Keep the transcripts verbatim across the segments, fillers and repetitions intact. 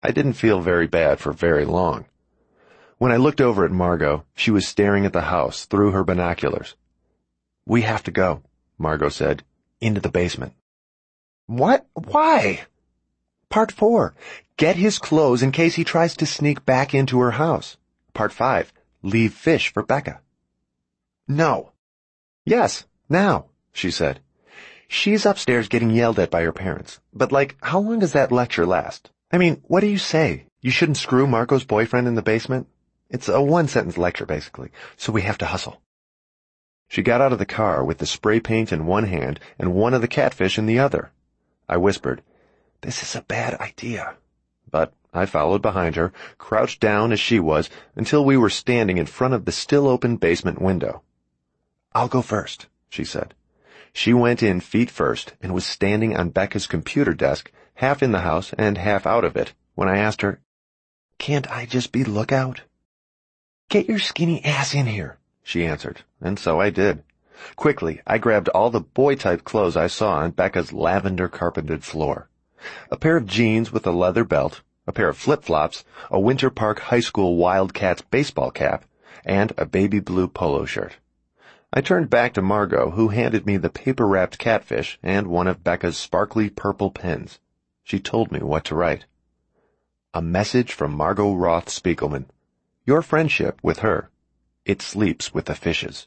I didn't feel very bad for very long. When I looked over at Margot, she was staring at the house through her binoculars. "We have to go," Margot said. "Into the basement." "What? Why?" "Part four. Get his clothes in case he tries to sneak back into her house. Part five. Leave fish for Becca." "No." "Yes, now," she said. "She's upstairs getting yelled at by her parents. But, like, how long does that lecture last? I mean, what do you say? You shouldn't screw Margot's boyfriend in the basement? It's a one-sentence lecture, basically, so we have to hustle." She got out of the car with the spray paint in one hand and one of the catfish in the other. I whispered, "This is a bad idea." But I followed behind her, crouched down as she was, until we were standing in front of the still-open basement window. "I'll go first," she said. She went in feet first and was standing on Becca's computer desk, half in the house and half out of it, when I asked her, "Can't I just be lookout?" "Get your skinny ass in here," she answered, and so I did. Quickly, I grabbed all the boy-type clothes I saw on Becca's lavender-carpeted floor. A pair of jeans with a leather belt, a pair of flip-flops, a Winter Park High School Wildcats baseball cap, and a baby blue polo shirt. I turned back to Margot, who handed me the paper-wrapped catfish and one of Becca's sparkly purple pens. She told me what to write. "A message from Margot Roth Spiegelman. Your friendship with her. It sleeps with the fishes."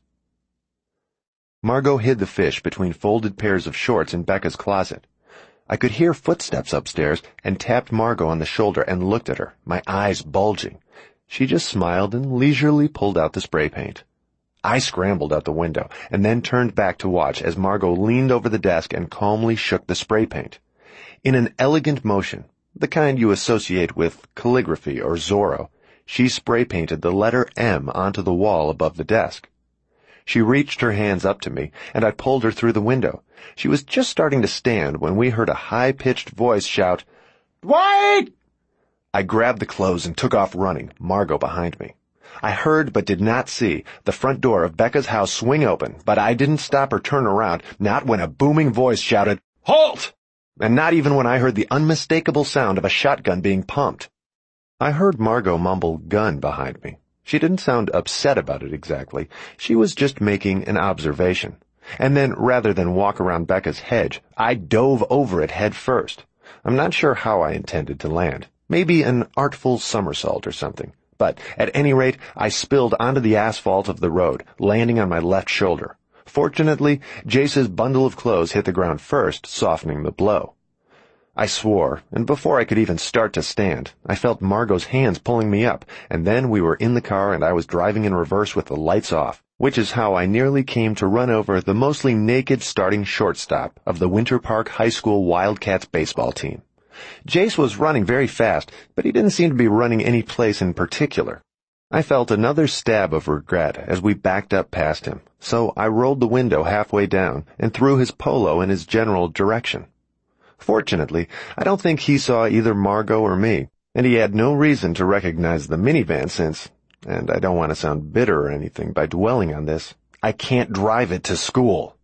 Margot hid the fish between folded pairs of shorts in Becca's closet. I could hear footsteps upstairs and tapped Margot on the shoulder and looked at her, my eyes bulging. She just smiled and leisurely pulled out the spray paint. I scrambled out the window and then turned back to watch as Margot leaned over the desk and calmly shook the spray paint. In an elegant motion, the kind you associate with calligraphy or Zorro, she spray painted the letter M onto the wall above the desk. She reached her hands up to me, and I pulled her through the window. She was just starting to stand when we heard a high-pitched voice shout, "Dwight!" I grabbed the clothes and took off running, Margot behind me. I heard but did not see the front door of Becca's house swing open, but I didn't stop or turn around, not when a booming voice shouted, "Halt!" and not even when I heard the unmistakable sound of a shotgun being pumped. I heard Margot mumble "gun" behind me. She didn't sound upset about it exactly. She was just making an observation. And then, rather than walk around Becca's hedge, I dove over it head first. I'm not sure how I intended to land. Maybe an artful somersault or something. But, at any rate, I spilled onto the asphalt of the road, landing on my left shoulder. Fortunately, Jace's bundle of clothes hit the ground first, softening the blow. I swore, and before I could even start to stand, I felt Margot's hands pulling me up, and then we were in the car and I was driving in reverse with the lights off, which is how I nearly came to run over the mostly naked starting shortstop of the Winter Park High School Wildcats baseball team. Jace was running very fast, but he didn't seem to be running any place in particular. I felt another stab of regret as we backed up past him, so I rolled the window halfway down and threw his polo in his general direction. Fortunately, I don't think he saw either Margot or me, and he had no reason to recognize the minivan since, and I don't want to sound bitter or anything by dwelling on this, I can't drive it to school.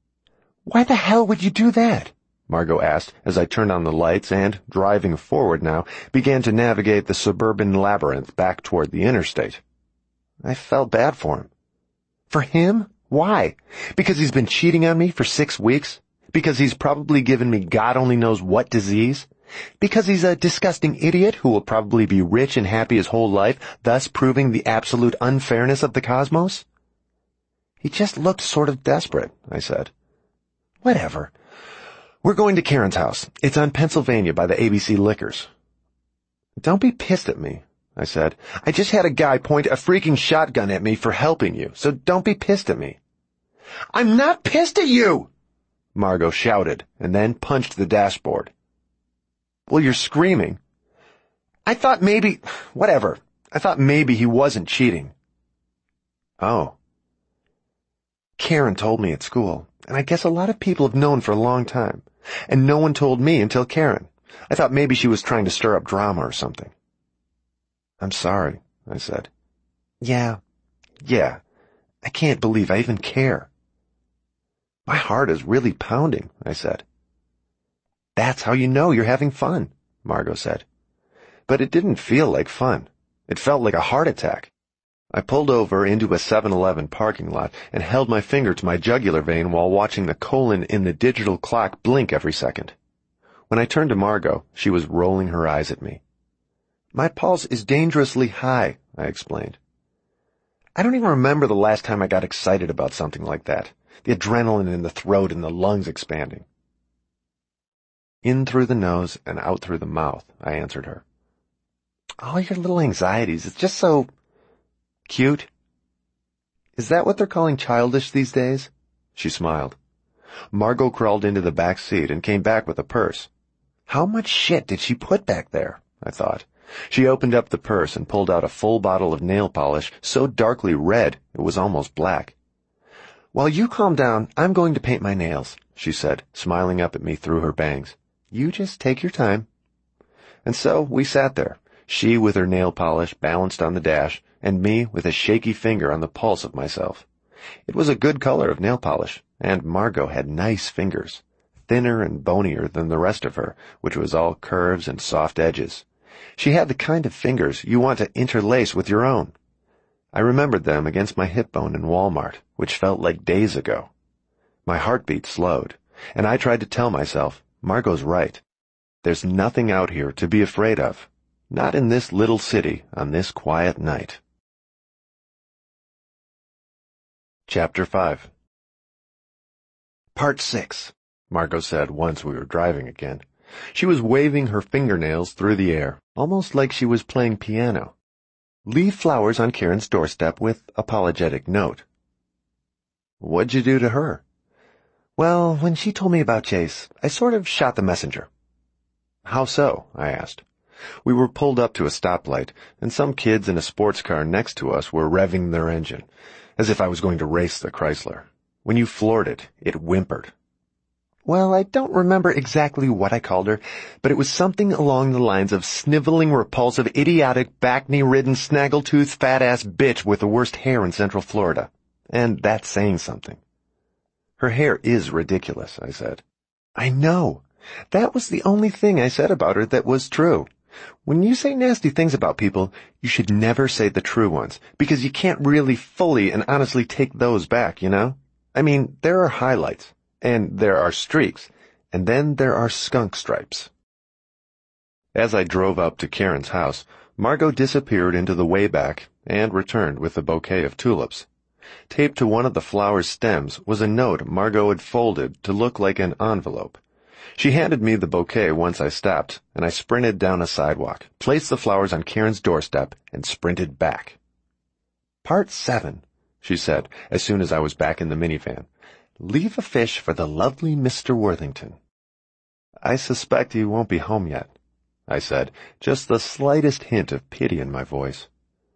"Why the hell would you do that?" Margot asked as I turned on the lights and, driving forward now, began to navigate the suburban labyrinth back toward the interstate. I felt bad for him. For him? Why? Because he's been cheating on me for six weeks? Because he's probably given me God only knows what disease? Because he's a disgusting idiot who will probably be rich and happy his whole life, thus proving the absolute unfairness of the cosmos? He just looked sort of desperate, I said. Whatever. We're going to Karen's house. It's on Pennsylvania by the A B C Liquors. Don't be pissed at me, I said. I just had a guy point a freaking shotgun at me for helping you, so don't be pissed at me. I'm not pissed at you! Margot shouted, and then punched the dashboard. Well, you're screaming. I thought maybe... Whatever. I thought maybe he wasn't cheating. Oh. Karen told me at school, and I guess a lot of people have known for a long time, and no one told me until Karen. I thought maybe she was trying to stir up drama or something. I'm sorry, I said. Yeah, yeah. I can't believe I even care. My heart is really pounding, I said. That's how you know you're having fun, Margot said. but it didn't feel like fun. It felt like a heart attack. I pulled over into a seven eleven parking lot and held my finger to my jugular vein while watching the colon in the digital clock blink every second. When I turned to Margot, she was rolling her eyes at me. My pulse is dangerously high, I explained. I don't even remember the last time I got excited about something like that. The adrenaline in the throat and the lungs expanding. In through the nose and out through the mouth, I answered her. All your little anxieties, it's just so cute. Is that what they're calling childish these days? She smiled. Margot crawled into the back seat and came back with a purse. How much shit did she put back there? I thought. She opened up the purse and pulled out a full bottle of nail polish so darkly red it was almost black. While you calm down, I'm going to paint my nails, she said, smiling up at me through her bangs. You just take your time. And so we sat there, she with her nail polish balanced on the dash, and me with a shaky finger on the pulse of myself. It was a good color of nail polish, and Margot had nice fingers, thinner and bonier than the rest of her, which was all curves and soft edges. She had the kind of fingers you want to interlace with your own. I remembered them against my hip bone in Walmart, which felt like days ago. My heartbeat slowed, and I tried to tell myself, Margot's right. There's nothing out here to be afraid of. Not in this little city on this quiet night. Chapter five. Part six, Margot said once we were driving again. She was waving her fingernails through the air, almost like she was playing piano. Leave flowers on Karen's doorstep with apologetic note. What'd you do to her? Well, when she told me about Chase, I sort of shot the messenger. How so? I asked. We were pulled up to a stoplight, and some kids in a sports car next to us were revving their engine, as if I was going to race the Chrysler. When you floored it, it whimpered. Well, I don't remember exactly what I called her, but it was something along the lines of sniveling, repulsive, idiotic, back-knee-ridden, snaggletooth, fat-ass bitch with the worst hair in Central Florida. And that's saying something. Her hair is ridiculous, I said. I know. That was the only thing I said about her that was true. When you say nasty things about people, you should never say the true ones, because you can't really fully and honestly take those back, you know? I mean, there are highlights. And there are streaks, and then there are skunk stripes. As I drove up to Karen's house, Margot disappeared into the way back and returned with a bouquet of tulips. Taped to one of the flower's stems was a note Margot had folded to look like an envelope. She handed me the bouquet once I stopped, and I sprinted down a sidewalk, placed the flowers on Karen's doorstep, and sprinted back. Part seven, she said as soon as I was back in the minivan. Leave a fish for the lovely Mister Worthington. I suspect he won't be home yet, I said, just the slightest hint of pity in my voice.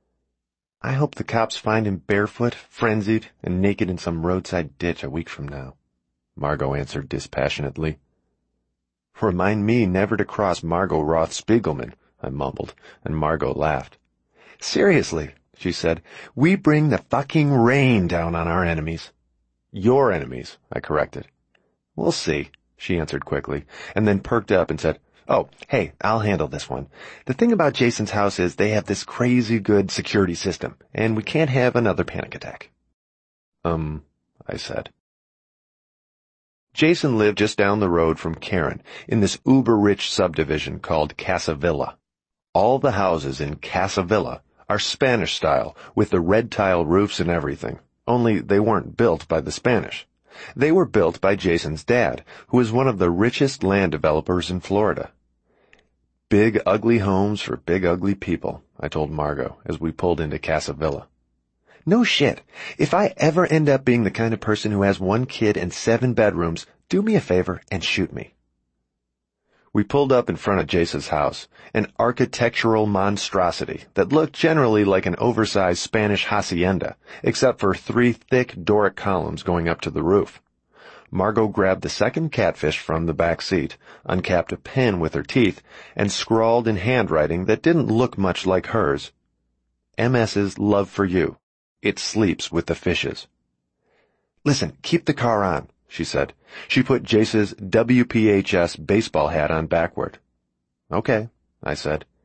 I hope the cops find him barefoot, frenzied, and naked in some roadside ditch a week from now, Margot answered dispassionately. Remind me never to cross Margot Roth Spiegelman, I mumbled, and Margot laughed. Seriously, she said, we bring the fucking rain down on our enemies. Your enemies, I corrected. We'll see, she answered quickly, and then perked up and said, Oh, hey, I'll handle this one. The thing about Jason's house is they have this crazy good security system, and we can't have another panic attack. Um, I said. Jason lived just down the road from Karen, in this uber-rich subdivision called Casa Villa. All the houses in Casa Villa are Spanish style, with the red tile roofs and everything. Only they weren't built by the Spanish. They were built by Jason's dad, who was one of the richest land developers in Florida. Big, ugly homes for big, ugly people, I told Margot as we pulled into Casa Villa. No shit. If I ever end up being the kind of person who has one kid and seven bedrooms, do me a favor and shoot me. We pulled up in front of Jason's house, an architectural monstrosity that looked generally like an oversized Spanish hacienda, except for three thick Doric columns going up to the roof. Margot grabbed the second catfish from the back seat, uncapped a pen with her teeth, and scrawled in handwriting that didn't look much like hers. M S's love for you. It sleeps with the fishes. Listen, keep the car on, she said. She put Jace's W P H S baseball hat on backward. Okay, I said.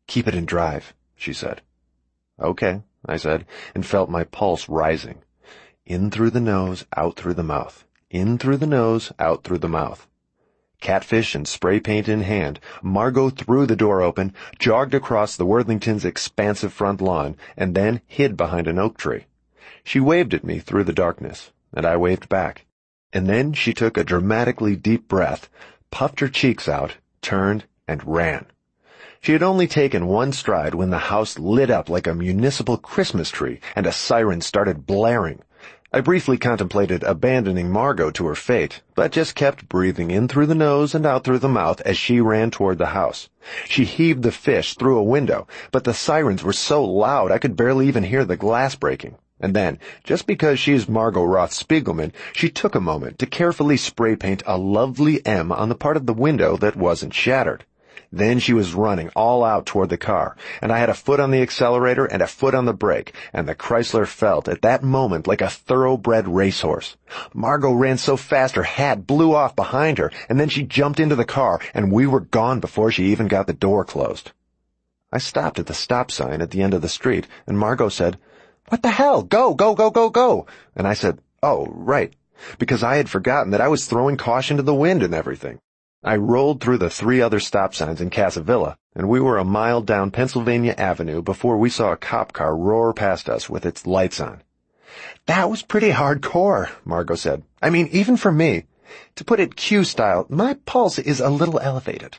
Keep it in drive, she said. Okay, I said, and felt my pulse rising. In through the nose, out through the mouth. In through the nose, out through the mouth. Catfish and spray paint in hand, Margot threw the door open, jogged across the Worthingtons' expansive front lawn, and then hid behind an oak tree. She waved at me through the darkness, and I waved back. And then she took a dramatically deep breath, puffed her cheeks out, turned, and ran. She had only taken one stride when the house lit up like a municipal Christmas tree, and a siren started blaring. I briefly contemplated abandoning Margot to her fate, but just kept breathing in through the nose and out through the mouth as she ran toward the house. She heaved the fish through a window, but the sirens were so loud I could barely even hear the glass breaking. And then, just because she's Margot Roth Spiegelman, she took a moment to carefully spray paint a lovely M on the part of the window that wasn't shattered. Then she was running all out toward the car, and I had a foot on the accelerator and a foot on the brake, and the Chrysler felt at that moment like a thoroughbred racehorse. Margot ran so fast her hat blew off behind her, and then she jumped into the car, and we were gone before she even got the door closed. I stopped at the stop sign at the end of the street, and Margot said, "What the hell? Go, go, go, go, go!" And I said, "Oh, right," because I had forgotten that I was throwing caution to the wind and everything. I rolled through the three other stop signs in Casavilla, and we were a mile down Pennsylvania Avenue before we saw a cop car roar past us with its lights on. "That was pretty hardcore," Margot said. "I mean, even for me. To put it Q style, my pulse is a little elevated."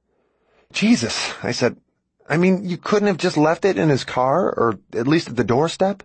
"Jesus," I said. "I mean, you couldn't have just left it in his car, or at least at the doorstep?"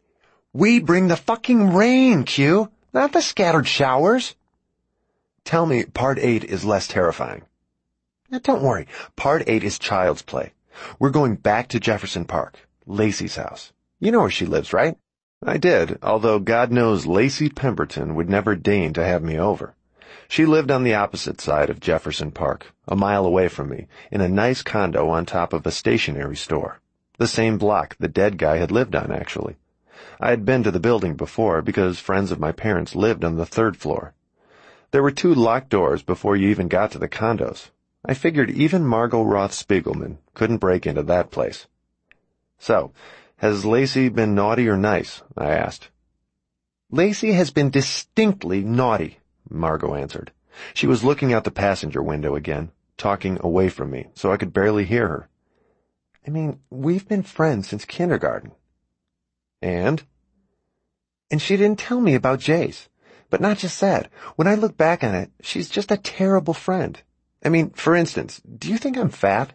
"We bring the fucking rain, Q, not the scattered showers." Tell me part eight is less terrifying. Now, don't worry. Part eight is child's play. We're going back to Jefferson Park, Lacey's house. You know where she lives, right? I did, although God knows Lacey Pemberton would never deign to have me over. She lived on the opposite side of Jefferson Park, a mile away from me, in a nice condo on top of a stationery store. The same block the dead guy had lived on, actually. I had been to the building before because friends of my parents lived on the third floor. There were two locked doors before you even got to the condos. I figured even Margot Roth Spiegelman couldn't break into that place. "So, has Lacey been naughty or nice?" I asked. "Lacey has been distinctly naughty," Margot answered. She was looking out the passenger window again, talking away from me, so I could barely hear her. "I mean, we've been friends since kindergarten." "And?" "And she didn't tell me about Jace. But not just that. When I look back on it, she's just a terrible friend. I mean, for instance, do you think I'm fat?"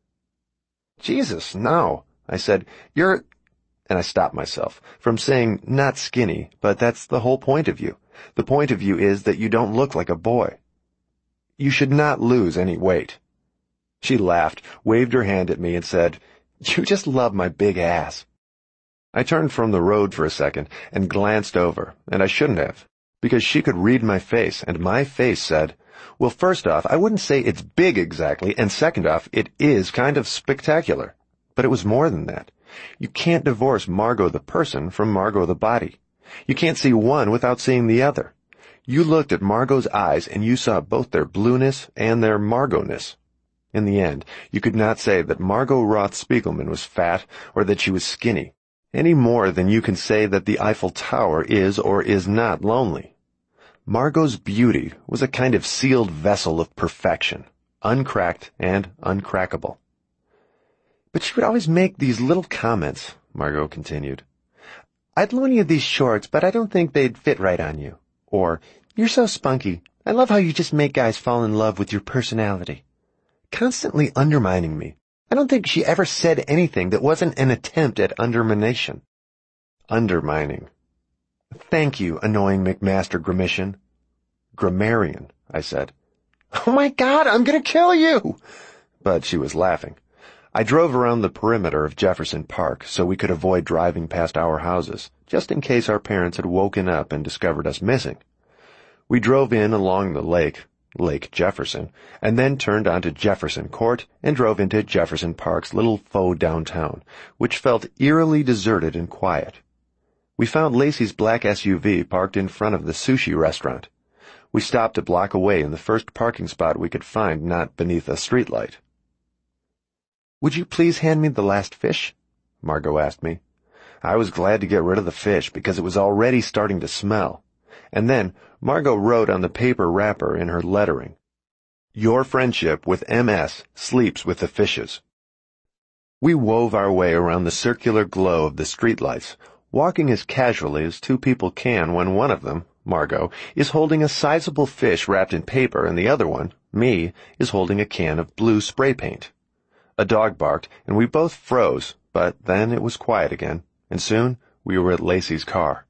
"Jesus, no," I said. "You're—" And I stopped myself from saying not skinny, but that's the whole point of you. The point of you is that you don't look like a boy. You should not lose any weight. She laughed, waved her hand at me, and said, "You just love my big ass." I turned from the road for a second and glanced over, and I shouldn't have, because she could read my face, and my face said, "Well, first off, I wouldn't say it's big exactly, and second off, it is kind of spectacular." But it was more than that. You can't divorce Margot the person from Margot the body. You can't see one without seeing the other. You looked at Margot's eyes, and you saw both their blueness and their Margot-ness. In the end, you could not say that Margot Roth Spiegelman was fat or that she was skinny, any more than you can say that the Eiffel Tower is or is not lonely. Margot's beauty was a kind of sealed vessel of perfection, uncracked and uncrackable. "But she would always make these little comments," Margot continued. "I'd loan you these shorts, but I don't think they'd fit right on you." Or, "You're so spunky. I love how you just make guys fall in love with your personality." Constantly undermining me. I don't think she ever said anything that wasn't an attempt at undermination. Undermining. "Thank you, annoying McMaster Grammiscian." "Grammarian," I said. "Oh my God, I'm gonna kill you!" But she was laughing. I drove around the perimeter of Jefferson Park so we could avoid driving past our houses, just in case our parents had woken up and discovered us missing. We drove in along the lake, Lake Jefferson, and then turned onto Jefferson Court and drove into Jefferson Park's little faux downtown, which felt eerily deserted and quiet. We found Lacey's black S U V parked in front of the sushi restaurant. We stopped a block away in the first parking spot we could find not beneath a streetlight. "Would you please hand me the last fish?" Margot asked me. I was glad to get rid of the fish because it was already starting to smell. And then Margot wrote on the paper wrapper in her lettering, "Your friendship with M S sleeps with the fishes." We wove our way around the circular glow of the streetlights, walking as casually as two people can when one of them, Margot, is holding a sizable fish wrapped in paper and the other one, me, is holding a can of blue spray paint. A dog barked, and we both froze, but then it was quiet again, and soon we were at Lacey's car.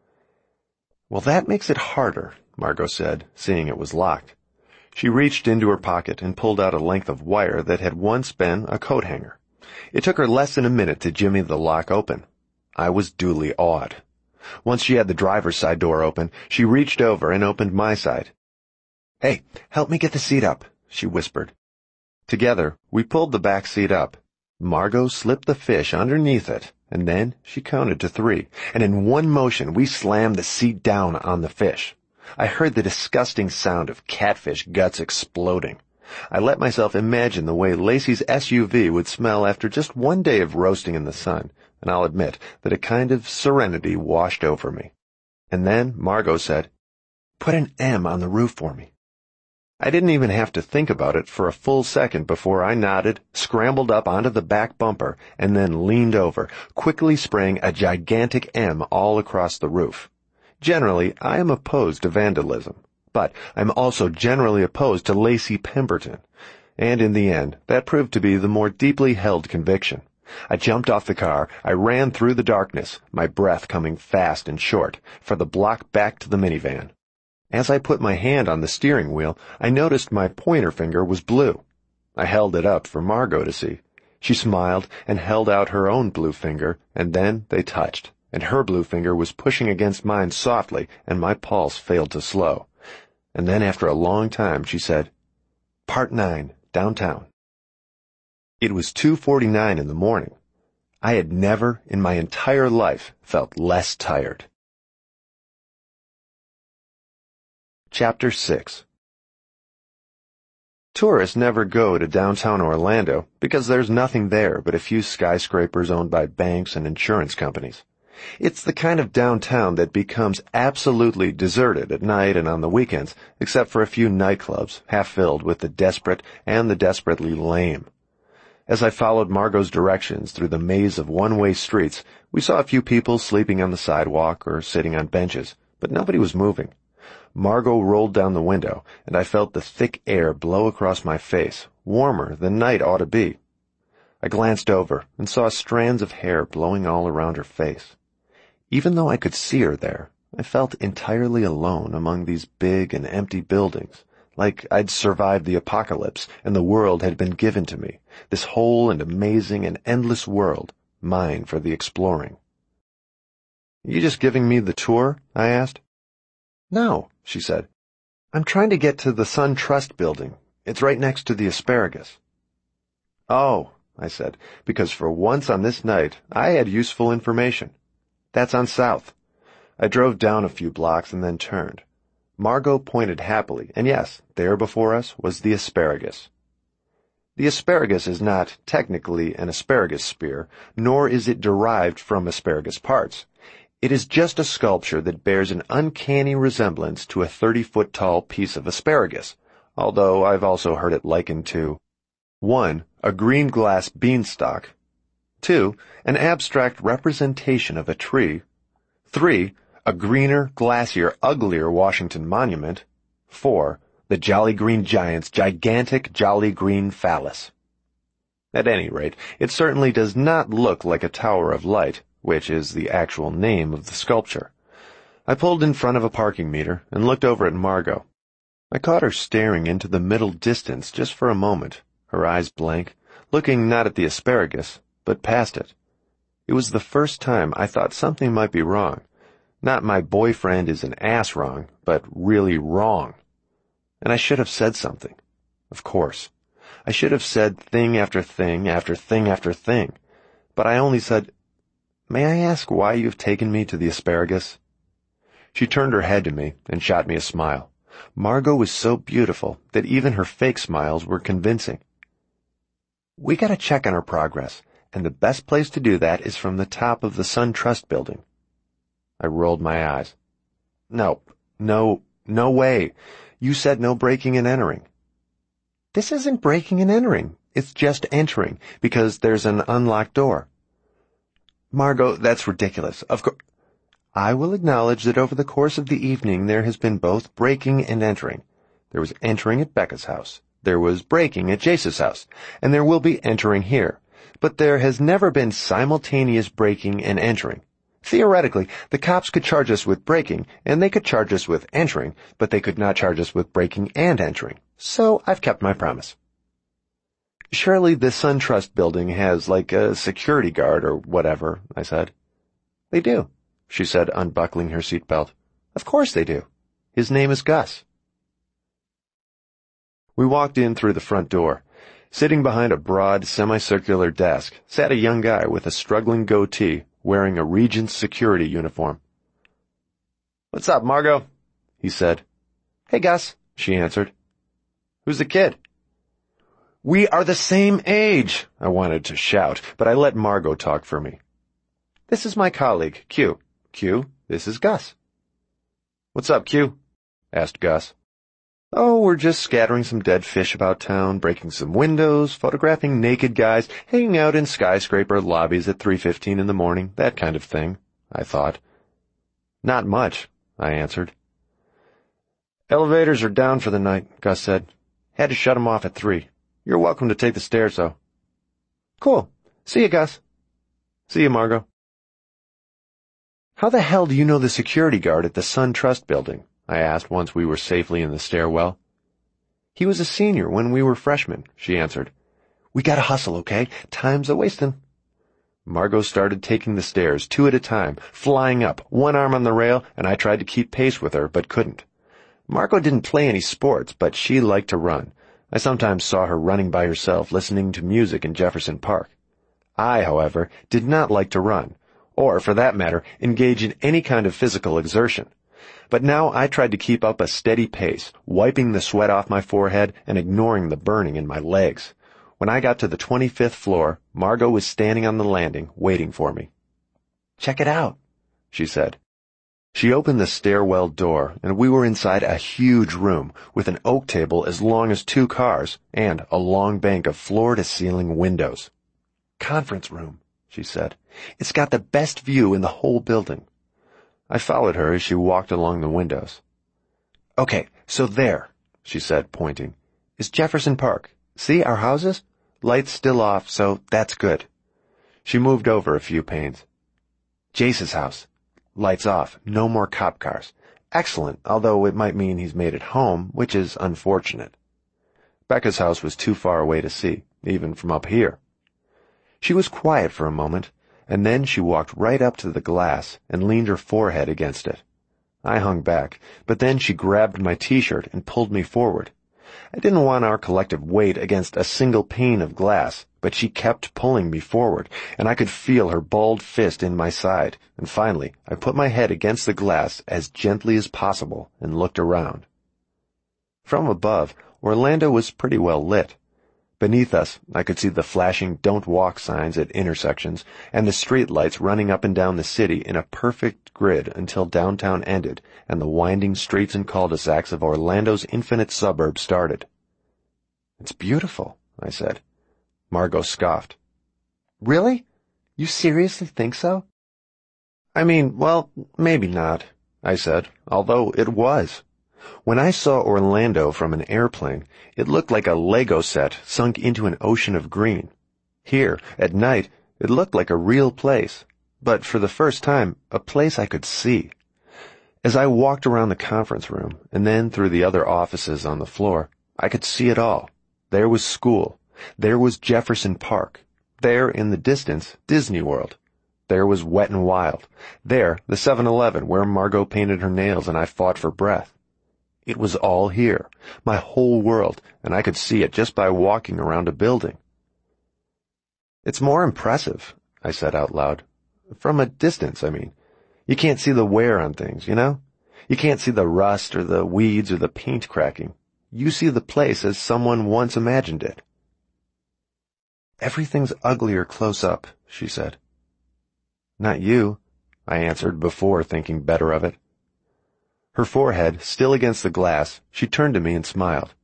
"Well, that makes it harder," Margot said, seeing it was locked. She reached into her pocket and pulled out a length of wire that had once been a coat hanger. It took her less than a minute to jimmy the lock open. I was duly awed. Once she had the driver's side door open, she reached over and opened my side. "Hey, help me get the seat up," she whispered. Together, we pulled the back seat up. Margot slipped the fish underneath it, and then she counted to three, and in one motion we slammed the seat down on the fish. I heard the disgusting sound of catfish guts exploding. I let myself imagine the way Lacey's S U V would smell after just one day of roasting in the sun, and I'll admit that a kind of serenity washed over me. And then Margot said, "Put an M on the roof for me." I didn't even have to think about it for a full second before I nodded, scrambled up onto the back bumper, and then leaned over, quickly spraying a gigantic M all across the roof. Generally, I am opposed to vandalism, but I'm also generally opposed to Lacey Pemberton, and in the end, that proved to be the more deeply held conviction. I jumped off the car, I ran through the darkness, my breath coming fast and short, for the block back to the minivan. As I put my hand on the steering wheel, I noticed my pointer finger was blue. I held it up for Margot to see. She smiled and held out her own blue finger, and then they touched, and her blue finger was pushing against mine softly, and my pulse failed to slow. And then after a long time, she said, "Part nine, downtown." It was two forty-nine in the morning. I had never in my entire life felt less tired. Chapter six. Tourists never go to downtown Orlando because there's nothing there but a few skyscrapers owned by banks and insurance companies. It's the kind of downtown that becomes absolutely deserted at night and on the weekends, except for a few nightclubs, half filled with the desperate and the desperately lame. As I followed Margot's directions through the maze of one-way streets, we saw a few people sleeping on the sidewalk or sitting on benches, but nobody was moving. Margot rolled down the window, and I felt the thick air blow across my face, warmer than night ought to be. I glanced over and saw strands of hair blowing all around her face. Even though I could see her there, I felt entirely alone among these big and empty buildings, like I'd survived the apocalypse and the world had been given to me, this whole and amazing and endless world, mine for the exploring. "You just giving me the tour?" I asked. "No," she said. "I'm trying to get to the Sun Trust building. It's right next to the Asparagus." "Oh," I said, because for once on this night I had useful information. "That's on South." I drove down a few blocks and then turned. Margot pointed happily, and yes, there before us was the Asparagus. The asparagus is not technically an asparagus spear, nor is it derived from asparagus parts. It is just a sculpture that bears an uncanny resemblance to a thirty-foot-tall piece of asparagus, although I've also heard it likened to one. A green glass beanstalk, two. An abstract representation of a tree, three. A greener, glassier, uglier Washington Monument, four. The Jolly Green Giant's gigantic Jolly Green Phallus. At any rate, it certainly does not look like a Tower of Light, which is the actual name of the sculpture. I pulled in front of a parking meter and looked over at Margot. I caught her staring into the middle distance just for a moment, her eyes blank, looking not at the asparagus, but past it. It was the first time I thought something might be wrong. Not my boyfriend is an ass wrong, but really wrong. And I should have said something. Of course. I should have said thing after thing after thing after thing. But I only said, "May I ask why you've taken me to the Asparagus?" She turned her head to me and shot me a smile. Margot was so beautiful that even her fake smiles were convincing. We gotta check on our progress, and the best place to do that is from the top of the SunTrust building. I rolled my eyes. No, no, no way. You said no breaking and entering. This isn't breaking and entering. It's just entering, because there's an unlocked door. Margot, that's ridiculous. Of course. I will acknowledge that over the course of the evening there has been both breaking and entering. There was entering at Becca's house. There was breaking at Jace's house. And there will be entering here. But there has never been simultaneous breaking and entering. Theoretically, the cops could charge us with breaking, and they could charge us with entering, but they could not charge us with breaking and entering. So I've kept my promise. Surely the SunTrust building has, like, a security guard or whatever, I said. They do, she said, unbuckling her seatbelt. Of course they do. His name is Gus. We walked in through the front door. Sitting behind a broad, semicircular desk sat a young guy with a struggling goatee, wearing a Regent's security uniform. What's up, Margot? He said. Hey, Gus, she answered. Who's the kid? We are the same age, I wanted to shout, but I let Margot talk for me. This is my colleague, Q. Q, this is Gus. What's up, Q? Asked Gus. Oh, we're just scattering some dead fish about town, breaking some windows, photographing naked guys, hanging out in skyscraper lobbies at three fifteen in the morning, that kind of thing, I thought. Not much, I answered. Elevators are down for the night, Gus said. Had to shut them off at three. You're welcome to take the stairs, though. Cool. See you, Gus. See you, Margot. How the hell do you know the security guard at the SunTrust building? I asked once we were safely in the stairwell. He was a senior when we were freshmen, she answered. We gotta hustle, okay? Time's a-wastin'. Margot started taking the stairs, two at a time, flying up, one arm on the rail, and I tried to keep pace with her, but couldn't. Margot didn't play any sports, but she liked to run. I sometimes saw her running by herself, listening to music in Jefferson Park. I, however, did not like to run, or, for that matter, engage in any kind of physical exertion. But now I tried to keep up a steady pace, wiping the sweat off my forehead and ignoring the burning in my legs. When I got to the twenty-fifth floor, Margot was standing on the landing, waiting for me. Check it out, she said. She opened the stairwell door, and we were inside a huge room with an oak table as long as two cars and a long bank of floor-to-ceiling windows. Conference room, she said. It's got the best view in the whole building. I followed her as she walked along the windows. Okay, so there, she said, pointing, is Jefferson Park. See our houses? Lights still off, so that's good. She moved over a few panes. Jace's house. Lights off, no more cop cars. Excellent, although it might mean he's made it home, which is unfortunate. Becca's house was too far away to see, even from up here. She was quiet for a moment, and then she walked right up to the glass and leaned her forehead against it. I hung back, but then she grabbed my t-shirt and pulled me forward. I didn't want our collective weight against a single pane of glass, but she kept pulling me forward, and I could feel her balled fist in my side, and finally I put my head against the glass as gently as possible and looked around. From above, Orlando was pretty well lit. Beneath us, I could see the flashing don't walk signs at intersections and the street lights running up and down the city in a perfect grid until downtown ended and the winding streets and cul-de-sacs of Orlando's infinite suburbs started. It's beautiful, I said. Margot scoffed. Really? You seriously think so? I mean, well, maybe not, I said, although it was. When I saw Orlando from an airplane, it looked like a Lego set sunk into an ocean of green. Here, at night, it looked like a real place, but for the first time, a place I could see. As I walked around the conference room and then through the other offices on the floor, I could see it all. There was school. There was Jefferson Park. There, in the distance, Disney World. There was Wet n Wild. There, the seven eleven where Margot painted her nails and I fought for breath. It was all here, my whole world, and I could see it just by walking around a building. It's more impressive, I said out loud. From a distance, I mean. You can't see the wear on things, you know? You can't see the rust or the weeds or the paint cracking. You see the place as someone once imagined it. Everything's uglier close up, she said. Not you, I answered before thinking better of it. Her forehead still against the glass, she turned to me and smiled.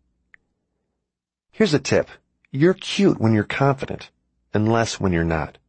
Here's a tip. You're cute when you're confident, and less when you're not.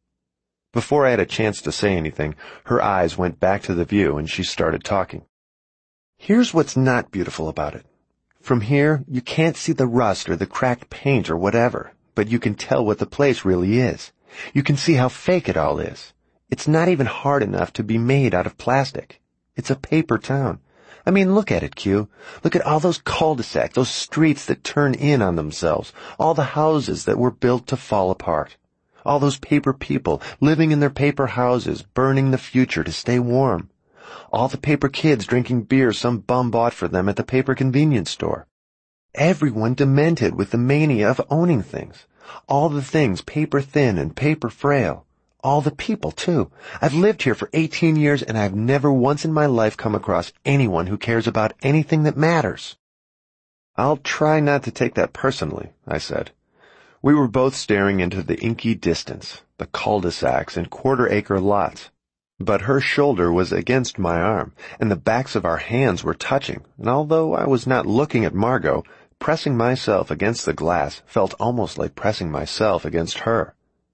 Before I had a chance to say anything, her eyes went back to the view and she started talking. Here's what's not beautiful about it. From here, you can't see the rust or the cracked paint or whatever, but you can tell what the place really is. You can see how fake it all is. It's not even hard enough to be made out of plastic. It's a paper town. I mean, look at it, Q. Look at all those cul-de-sacs, those streets that turn in on themselves, all the houses that were built to fall apart. All those paper people living in their paper houses, burning the future to stay warm. All the paper kids drinking beer some bum bought for them at the paper convenience store. Everyone demented with the mania of owning things. All the things paper thin and paper frail. All the people, too. I've lived here for eighteen years and I've never once in my life come across anyone who cares about anything that matters. I'll try not to take that personally, I said. We were both staring into the inky distance, the cul-de-sacs and quarter-acre lots. But her shoulder was against my arm, and the backs of our hands were touching, and although I was not looking at Margot, pressing myself against the glass felt almost like pressing myself against her.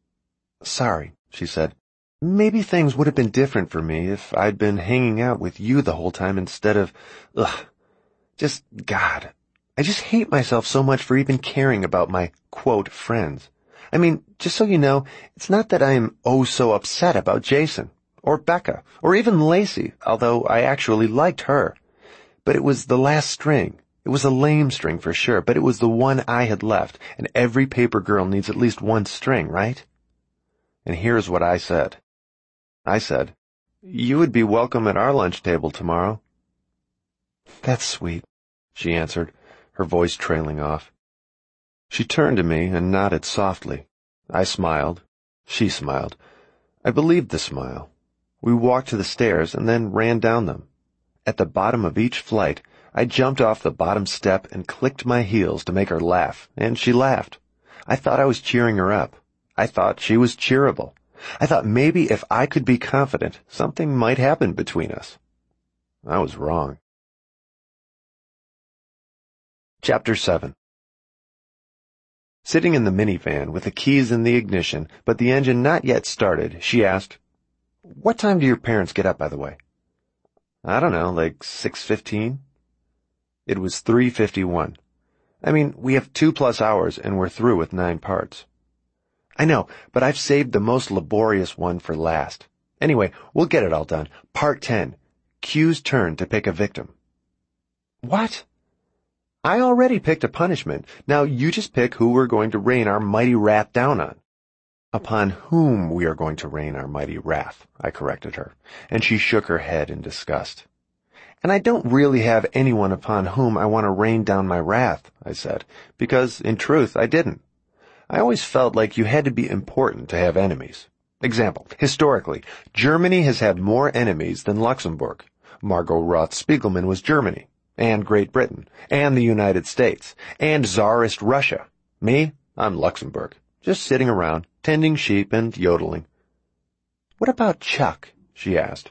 Sorry, she said. Maybe things would have been different for me if I'd been hanging out with you the whole time instead of, ugh, just, God, I just hate myself so much for even caring about my, quote, friends. I mean, just so you know, it's not that I am oh so upset about Jason, or Becca, or even Lacey, although I actually liked her. But it was the last string. It was a lame string for sure, but it was the one I had left, and every paper girl needs at least one string, right? And here's what I said. I said, you would be welcome at our lunch table tomorrow. That's sweet, she answered, her voice trailing off. She turned to me and nodded softly. I smiled. She smiled. I believed the smile. We walked to the stairs and then ran down them. At the bottom of each flight, I jumped off the bottom step and clicked my heels to make her laugh, and she laughed. I thought I was cheering her up. I thought she was cheerable. I thought maybe if I could be confident, something might happen between us. I was wrong. Chapter seven. Sitting in the minivan with the keys in the ignition, but the engine not yet started, she asked, What time do your parents get up, by the way? I don't know, like six fifteen? It was three fifty-one. I mean, we have two plus hours and we're through with nine parts. I know, but I've saved the most laborious one for last. Anyway, we'll get it all done. Part ten. Q's turn to pick a victim. What? I already picked a punishment. Now you just pick who we're going to rain our mighty wrath down on. Upon whom we are going to rain our mighty wrath, I corrected her, and she shook her head in disgust. And I don't really have anyone upon whom I want to rain down my wrath, I said, because, in truth, I didn't. I always felt like you had to be important to have enemies. Example, historically, Germany has had more enemies than Luxembourg. Margot Roth-Spiegelman was Germany, and Great Britain, and the United States, and Tsarist Russia. Me, I'm Luxembourg, just sitting around, tending sheep and yodeling. What about Chuck? She asked.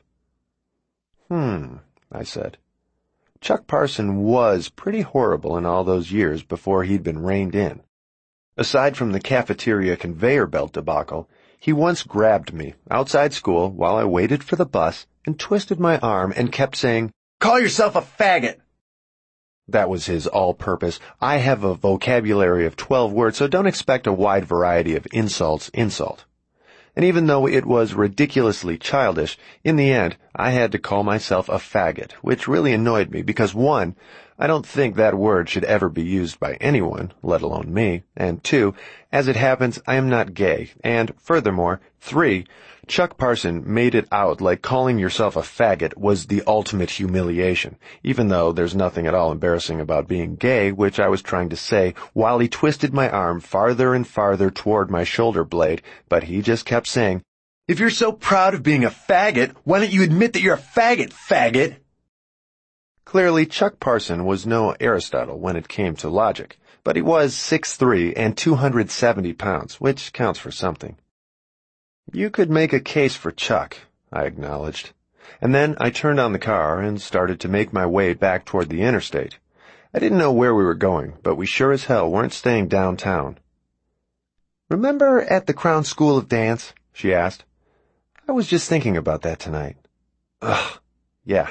Hmm, I said. Chuck Parson was pretty horrible in all those years before he'd been reined in. Aside from the cafeteria conveyor belt debacle, he once grabbed me outside school while I waited for the bus and twisted my arm and kept saying, Call yourself a faggot! That was his all-purpose. I have a vocabulary of twelve words, so don't expect a wide variety of insults insult. And even though it was ridiculously childish, in the end, I had to call myself a faggot, which really annoyed me because, one, I don't think that word should ever be used by anyone, let alone me, and two, as it happens, I am not gay, and furthermore, three, Chuck Parson made it out like calling yourself a faggot was the ultimate humiliation, even though there's nothing at all embarrassing about being gay, which I was trying to say while he twisted my arm farther and farther toward my shoulder blade, but he just kept saying, If you're so proud of being a faggot, why don't you admit that you're a faggot, faggot? Clearly, Chuck Parson was no Aristotle when it came to logic, But he was six three and two hundred seventy pounds, which counts for something. You could make a case for Chuck, I acknowledged. And then I turned on the car and started to make my way back toward the interstate. I didn't know where we were going, but we sure as hell weren't staying downtown. "Remember at the Crown School of Dance?" she asked. "I was just thinking about that tonight." Ugh, yeah.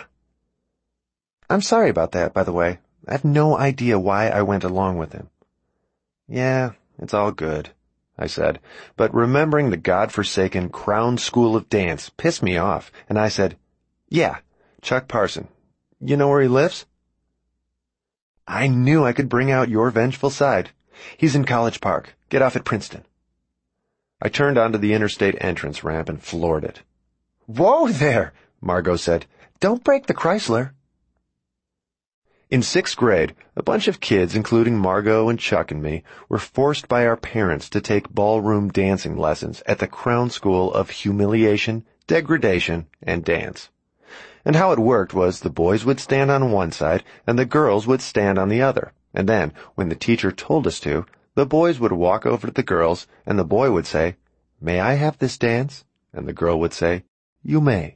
"I'm sorry about that, by the way. I have no idea why I went along with him." "Yeah, it's all good," I said, but remembering the godforsaken Crown School of Dance pissed me off, and I said, "Yeah, Chuck Parson. You know where he lives?" I knew I could bring out your vengeful side. "He's in College Park. Get off at Princeton." I turned onto the interstate entrance ramp and floored it. "Whoa there," Margot said. "Don't break the Chrysler." In sixth grade, a bunch of kids, including Margot and Chuck and me, were forced by our parents to take ballroom dancing lessons at the Crown School of Humiliation, Degradation, and Dance. And how it worked was the boys would stand on one side and the girls would stand on the other, and then, when the teacher told us to, the boys would walk over to the girls and the boy would say, "May I have this dance?" And the girl would say, "You may."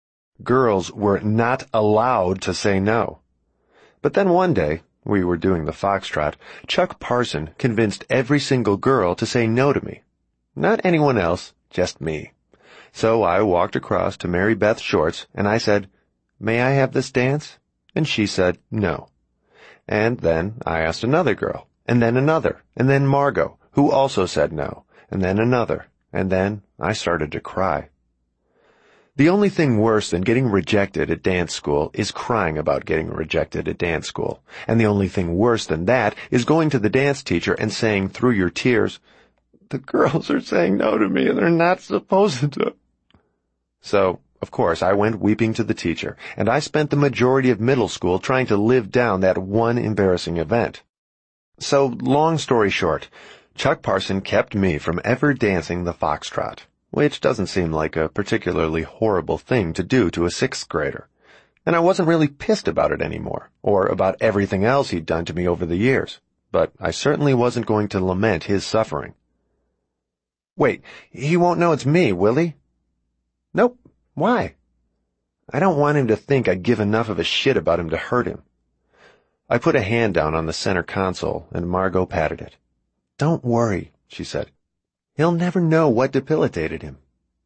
Girls were not allowed to say no. But then one day, we were doing the foxtrot, Chuck Parson convinced every single girl to say no to me. Not anyone else, just me. So I walked across to Mary Beth Shorts and I said, "May I have this dance?" And she said no. And then I asked another girl, and then another, and then Margot, who also said no, and then another, and then I started to cry. The only thing worse than getting rejected at dance school is crying about getting rejected at dance school. And the only thing worse than that is going to the dance teacher and saying through your tears, "The girls are saying no to me and they're not supposed to." So, of course, I went weeping to the teacher, and I spent the majority of middle school trying to live down that one embarrassing event. So, long story short, Chuck Parson kept me from ever dancing the foxtrot, which doesn't seem like a particularly horrible thing to do to a sixth grader. And I wasn't really pissed about it anymore, or about everything else he'd done to me over the years, but I certainly wasn't going to lament his suffering. "Wait, he won't know it's me, will he?" "Nope. Why?" "I don't want him to think I give enough of a shit about him to hurt him." I put a hand down on the center console, and Margot patted it. "Don't worry," she said. "He'll never know what debilitated him."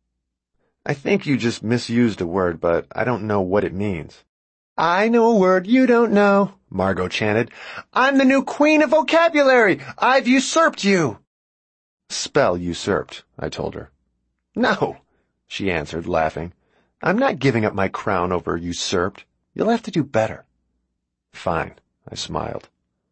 "I think you just misused a word, but I don't know what it means." "I know a word you don't know," Margot chanted. "I'm the new queen of vocabulary. I've usurped you." "Spell usurped," I told her. "No," she answered, laughing. "I'm not giving up my crown over usurped. You'll have to do better." "Fine," I smiled.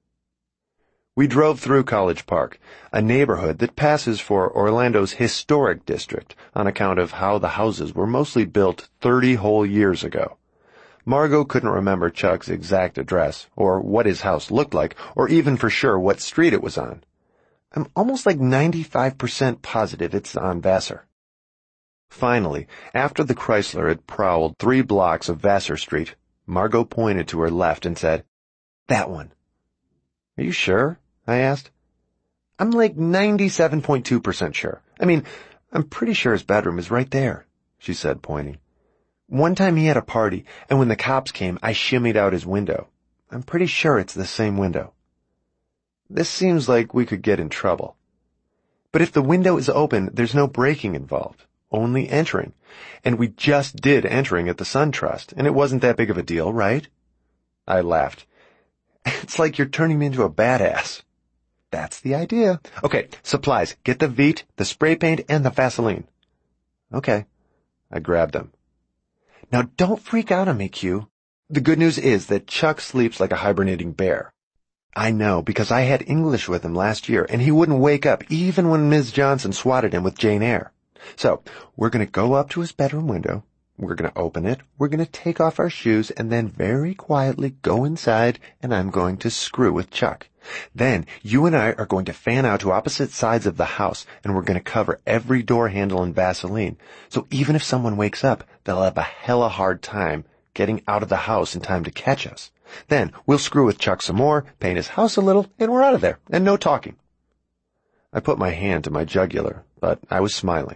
We drove through College Park, a neighborhood that passes for Orlando's historic district on account of how the houses were mostly built thirty whole years ago. Margot couldn't remember Chuck's exact address, or what his house looked like, or even for sure what street it was on. I'm almost like ninety-five percent positive it's on Vassar. Finally, after the Chrysler had prowled three blocks of Vassar Street, Margot pointed to her left and said, "That one." "Are you sure?" I asked. "I'm like ninety-seven point two percent sure. I mean, I'm pretty sure his bedroom is right there," she said, pointing. "One time he had a party, and when the cops came, I shimmied out his window. I'm pretty sure it's the same window." "This seems like we could get in trouble." "But if the window is open, there's no breaking involved, only entering. And we just did entering at the Sun Trust, and it wasn't that big of a deal, right?" I laughed. "It's like you're turning me into a badass." "That's the idea." "Okay, supplies. Get the Veet, the spray paint, and the Vaseline." "Okay." I grabbed them. "Now don't freak out on me, Q. The good news is that Chuck sleeps like a hibernating bear. I know, because I had English with him last year, and he wouldn't wake up even when Miz Johnson swatted him with Jane Eyre. So, we're going to go up to his bedroom window. We're going to open it, we're going to take off our shoes, and then very quietly go inside, and I'm going to screw with Chuck. Then, you and I are going to fan out to opposite sides of the house, and we're going to cover every door handle in Vaseline. So even if someone wakes up, they'll have a hella hard time getting out of the house in time to catch us. Then we'll screw with Chuck some more, paint his house a little, and we're out of there, and no talking. I put my hand to my jugular, but I was smiling.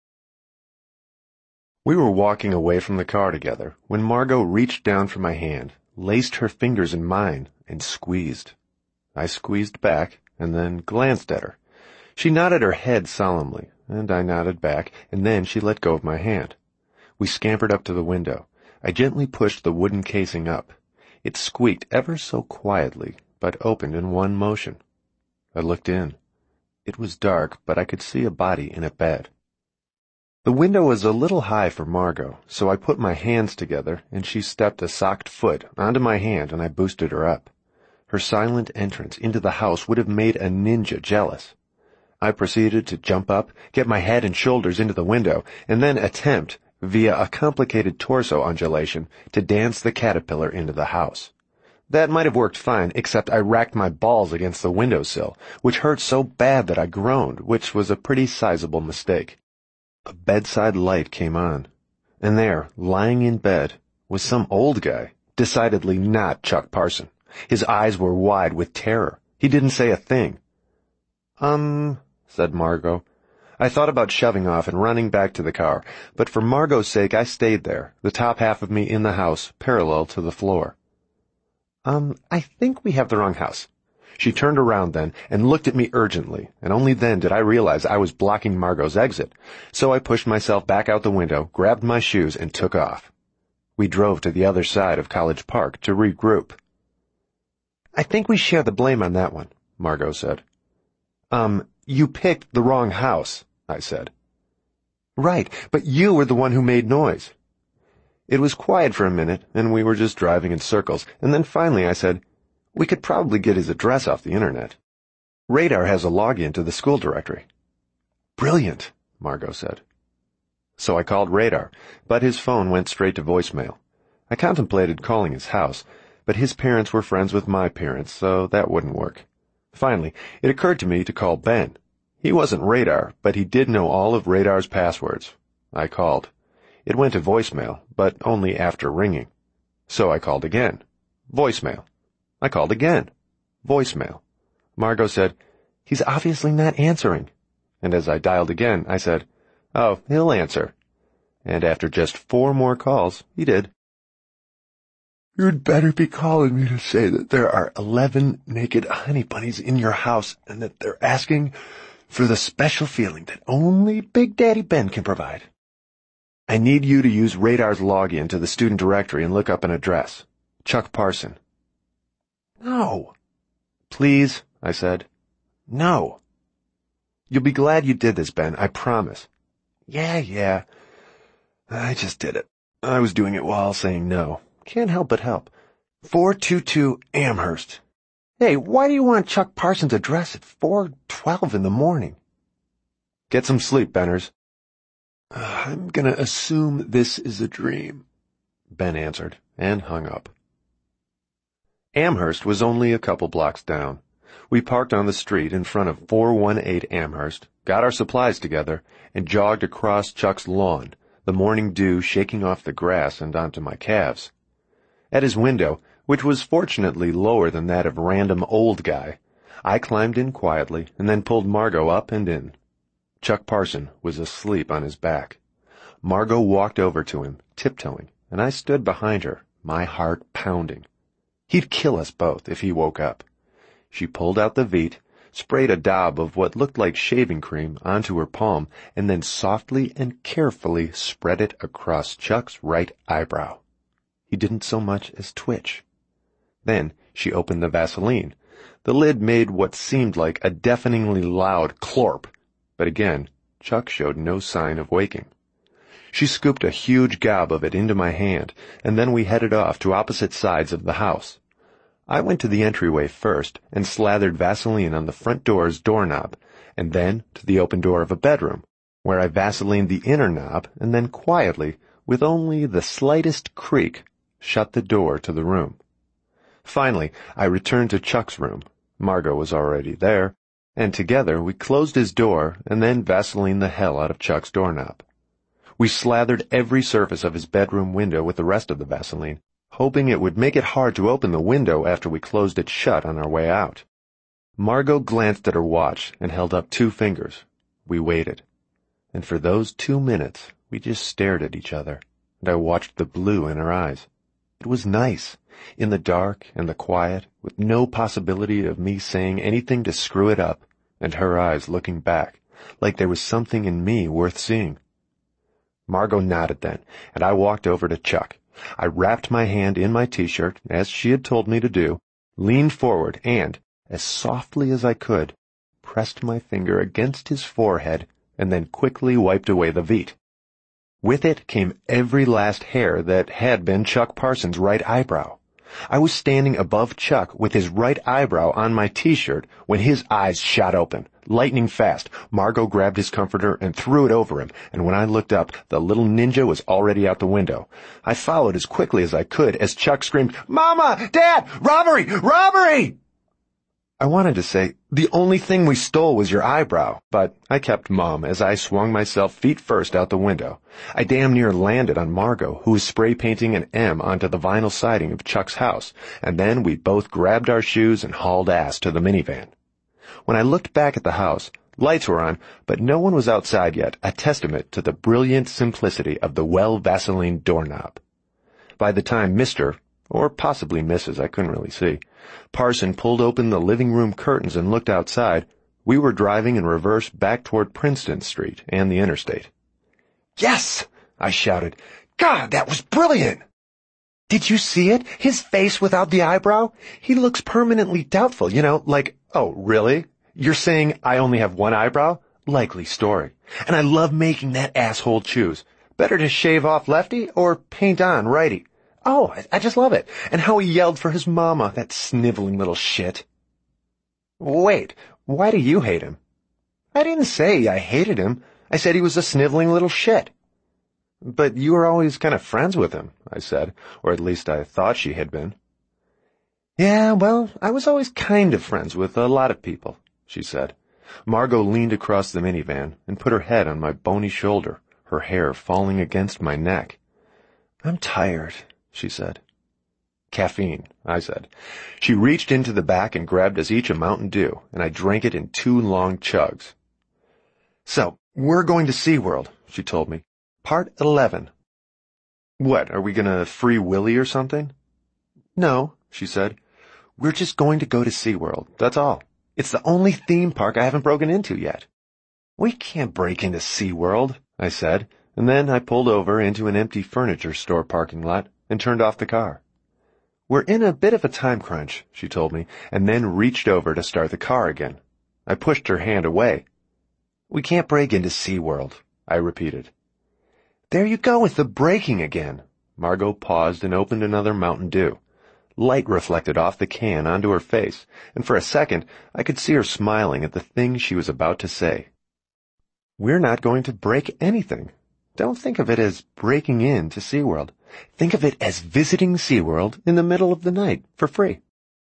We were walking away from the car together when Margot reached down for my hand, laced her fingers in mine, and squeezed. I squeezed back, and then glanced at her. She nodded her head solemnly, and I nodded back, and then she let go of my hand. We scampered up to the window. I gently pushed the wooden casing up. It squeaked ever so quietly, but opened in one motion. I looked in. It was dark, but I could see a body in a bed. The window was a little high for Margot, so I put my hands together, and she stepped a socked foot onto my hand, and I boosted her up. Her silent entrance into the house would have made a ninja jealous. I proceeded to jump up, get my head and shoulders into the window, and then attempt, via a complicated torso undulation, to dance the caterpillar into the house. That might have worked fine, except I racked my balls against the windowsill, which hurt so bad that I groaned, which was a pretty sizable mistake. A bedside light came on, and there, lying in bed, was some old guy, decidedly not Chuck Parson. His eyes were wide with terror. He didn't say a thing. Um, said Margot. I thought about shoving off and running back to the car, but for Margot's sake I stayed there, the top half of me in the house, parallel to the floor. Um, I think we have the wrong house. She turned around then and looked at me urgently, and only then did I realize I was blocking Margot's exit, so I pushed myself back out the window, grabbed my shoes, and took off. We drove to the other side of College Park to regroup. I think we share the blame on that one, Margot said. Um, you picked the wrong house, I said. Right, but you were the one who made noise. It was quiet for a minute, and we were just driving in circles, and then finally I said, we could probably get his address off the internet. Radar has a login to the school directory. Brilliant, Margot said. So I called Radar, but his phone went straight to voicemail. I contemplated calling his house, but his parents were friends with my parents, so that wouldn't work. Finally, it occurred to me to call Ben. He wasn't Radar, but he did know all of Radar's passwords. I called. It went to voicemail, but only after ringing. So I called again. Voicemail. I called again. Voicemail. Margot said, he's obviously not answering. And as I dialed again, I said, oh, he'll answer. And after just four more calls, he did. You'd better be calling me to say that there are eleven naked honey bunnies in your house and that they're asking for the special feeling that only Big Daddy Ben can provide. I need you to use Radar's login to the student directory and look up an address. Chuck Parson. No. Please, I said. No. You'll be glad you did this, Ben, I promise. Yeah, yeah. I just did it. I was doing it while saying no. Can't help but help. four two two Amherst. Hey, why do you want Chuck Parson's address at four twelve in the morning? Get some sleep, Benners. Uh, I'm gonna assume this is a dream, Ben answered, and hung up. Amherst was only a couple blocks down. We parked on the street in front of four one eight Amherst, got our supplies together, and jogged across Chuck's lawn, the morning dew shaking off the grass and onto my calves. At his window, which was fortunately lower than that of random old guy, I climbed in quietly and then pulled Margot up and in. Chuck Parson was asleep on his back. Margot walked over to him, tiptoeing, and I stood behind her, my heart pounding. He'd kill us both if he woke up. She pulled out the Veet, sprayed a daub of what looked like shaving cream onto her palm, and then softly and carefully spread it across Chuck's right eyebrow. He didn't so much as twitch. Then she opened the Vaseline. The lid made what seemed like a deafeningly loud clorp, but again, Chuck showed no sign of waking. She scooped a huge gob of it into my hand, and then we headed off to opposite sides of the house. I went to the entryway first and slathered Vaseline on the front door's doorknob, and then to the open door of a bedroom, where I Vaselined the inner knob and then quietly, with only the slightest creak, shut the door to the room. Finally, I returned to Chuck's room. Margot was already there, and together we closed his door and then Vaselined the hell out of Chuck's doorknob. We slathered every surface of his bedroom window with the rest of the Vaseline, hoping it would make it hard to open the window after we closed it shut on our way out. Margot glanced at her watch and held up two fingers. We waited. And for those two minutes, we just stared at each other, and I watched the blue in her eyes. It was nice, in the dark and the quiet, with no possibility of me saying anything to screw it up, and her eyes looking back, like there was something in me worth seeing. Margot nodded then, and I walked over to Chuck. I wrapped my hand in my t-shirt, as she had told me to do, leaned forward, and, as softly as I could, pressed my finger against his forehead, and then quickly wiped away the veet. With it came every last hair that had been Chuck Parsons' right eyebrow. I was standing above Chuck with his right eyebrow on my t-shirt when his eyes shot open, lightning fast. Margot grabbed his comforter and threw it over him, and when I looked up, the little ninja was already out the window. I followed as quickly as I could as Chuck screamed, "Mama! Dad! Robbery! Robbery!" I wanted to say, "The only thing we stole was your eyebrow," but I kept mum as I swung myself feet first out the window. I damn near landed on Margot, who was spray painting an M onto the vinyl siding of Chuck's house, and then we both grabbed our shoes and hauled ass to the minivan. When I looked back at the house, lights were on, but no one was outside yet, a testament to the brilliant simplicity of the well-Vaseline doorknob. By the time Mister, or possibly Missus, I couldn't really see, Parson pulled open the living room curtains and looked outside, we were driving in reverse back toward Princeton Street and the interstate. "Yes!" I shouted. "God, that was brilliant!" "Did you see it? His face without the eyebrow? He looks permanently doubtful, you know, like, oh, really? You're saying I only have one eyebrow? Likely story. And I love making that asshole choose. Better to shave off lefty or paint on righty. Oh, I, I just love it. And how he yelled for his mama, that sniveling little shit." "Wait, why do you hate him?" "I didn't say I hated him. I said he was a sniveling little shit." "But you were always kind of friends with him," I said, or at least I thought she had been. "Yeah, well, I was always kind of friends with a lot of people," she said. Margot leaned across the minivan and put her head on my bony shoulder, her hair falling against my neck. "I'm tired," she said. "Caffeine," I said. She reached into the back and grabbed us each a Mountain Dew, and I drank it in two long chugs. "So, we're going to SeaWorld," she told me. "Part eleven. "What, are we gonna free Willy or something?" "No," she said. "We're just going to go to SeaWorld, that's all. It's the only theme park I haven't broken into yet." "We can't break into SeaWorld," I said, and then I pulled over into an empty furniture store parking lot and turned off the car. "We're in a bit of a time crunch," she told me, and then reached over to start the car again. I pushed her hand away. "We can't break into SeaWorld," I repeated. "There you go with the breaking again." Margot paused and opened another Mountain Dew. Light reflected off the can onto her face, and for a second I could see her smiling at the thing she was about to say. "We're not going to break anything. Don't think of it as breaking in to SeaWorld. Think of it as visiting SeaWorld in the middle of the night for free."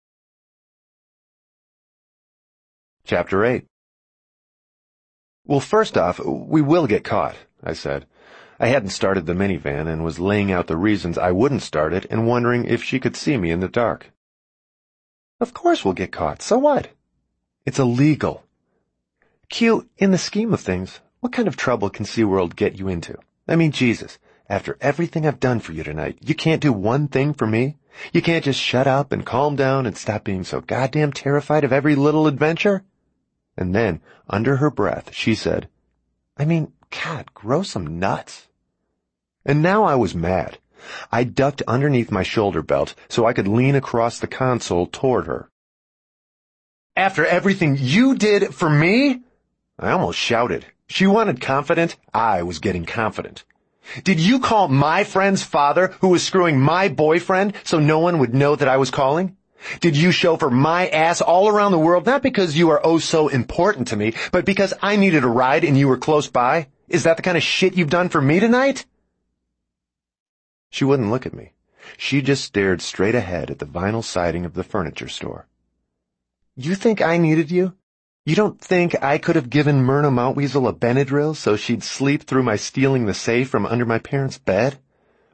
Chapter eight. "Well, first off, we will get caught," I said. I hadn't started the minivan and was laying out the reasons I wouldn't start it and wondering if she could see me in the dark. "Of course we'll get caught. So what?" "It's illegal." "Q, in the scheme of things, what kind of trouble can SeaWorld get you into? I mean, Jesus, after everything I've done for you tonight, you can't do one thing for me? You can't just shut up and calm down and stop being so goddamn terrified of every little adventure?" And then, under her breath, she said, "I mean, God, grow some nuts." And now I was mad. I ducked underneath my shoulder belt so I could lean across the console toward her. "After everything you did for me?" I almost shouted. She wanted confident. I was getting confident. "Did you call my friend's father, who was screwing my boyfriend, so no one would know that I was calling? Did you chauffeur my ass all around the world, not because you are oh so important to me, but because I needed a ride and you were close by? Is that the kind of shit you've done for me tonight?" She wouldn't look at me. She just stared straight ahead at the vinyl siding of the furniture store. "You think I needed you? You don't think I could have given Myrna Mountweasel a Benadryl so she'd sleep through my stealing the safe from under my parents' bed?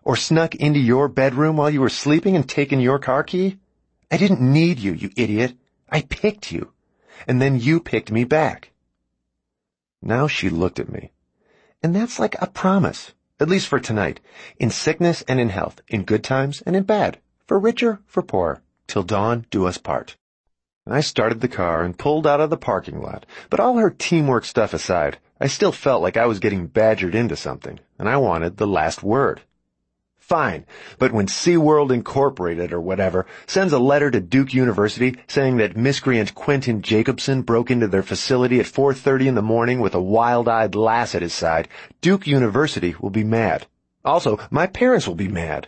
Or snuck into your bedroom while you were sleeping and taken your car key? I didn't need you, you idiot. I picked you. And then you picked me back. Now she looked at me. And that's like a promise, at least for tonight, in sickness and in health, in good times and in bad, for richer, for poorer, till dawn do us part. I started the car and pulled out of the parking lot, but all her teamwork stuff aside, I still felt like I was getting badgered into something, and I wanted the last word. Fine, but when SeaWorld Incorporated or whatever sends a letter to Duke University saying that miscreant Quentin Jacobson broke into their facility at four thirty in the morning with a wild-eyed lass at his side, Duke University will be mad. Also, my parents will be mad.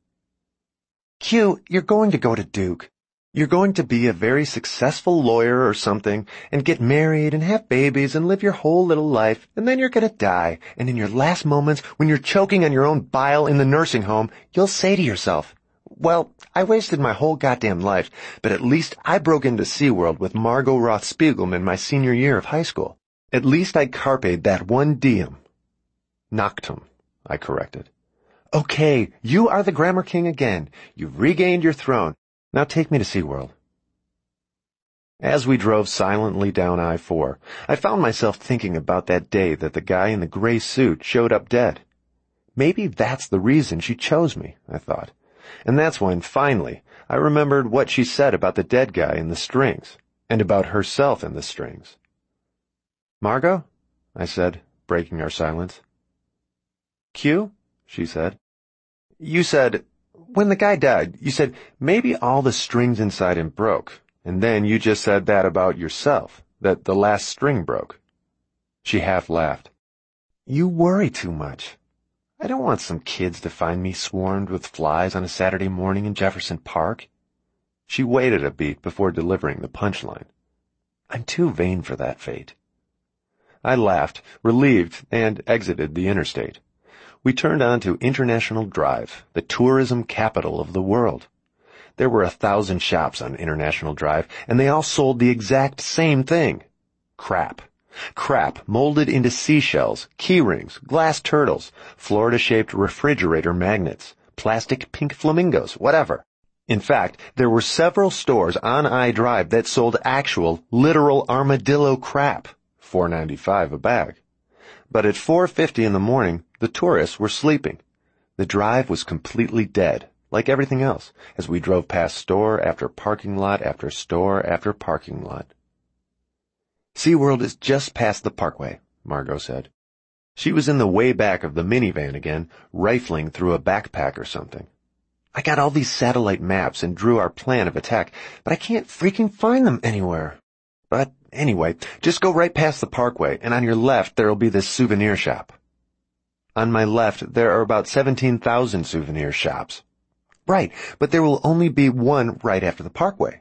Q, you're going to go to Duke. You're going to be a very successful lawyer or something, and get married and have babies and live your whole little life, and then you're going to die, and in your last moments, when you're choking on your own bile in the nursing home, you'll say to yourself, well, I wasted my whole goddamn life, but at least I broke into SeaWorld with Margot Roth Spiegelman my senior year of high school. At least I carped that one diem. Noctum, I corrected. Okay, you are the grammar king again. You've regained your throne. Now take me to SeaWorld. As we drove silently down I four, I found myself thinking about that day that the guy in the gray suit showed up dead. Maybe that's the reason she chose me, I thought. And that's when, finally, I remembered what she said about the dead guy in the strings, and about herself in the strings. Margot? I said, breaking our silence. Q? She said. You said... When the guy died, you said maybe all the strings inside him broke, and then you just said that about yourself, that the last string broke. She half laughed. You worry too much. I don't want some kids to find me swarmed with flies on a Saturday morning in Jefferson Park. She waited a beat before delivering the punchline. I'm too vain for that fate. I laughed, relieved, and exited the interstate. We turned onto International Drive, the tourism capital of the world. There were a thousand shops on International Drive, and they all sold the exact same thing. Crap. Crap molded into seashells, key rings, glass turtles, Florida-shaped refrigerator magnets, plastic pink flamingos, whatever. In fact, there were several stores on I Drive that sold actual, literal armadillo crap, four ninety-five a bag. But at four fifty in the morning, the tourists were sleeping. The drive was completely dead, like everything else, as we drove past store after parking lot after store after parking lot. SeaWorld is just past the parkway, Margot said. She was in the way back of the minivan again, rifling through a backpack or something. I got all these satellite maps and drew our plan of attack, but I can't freaking find them anywhere. But anyway, just go right past the parkway, and on your left there'll be this souvenir shop. On my left, there are about seventeen thousand souvenir shops. Right, but there will only be one right after the parkway.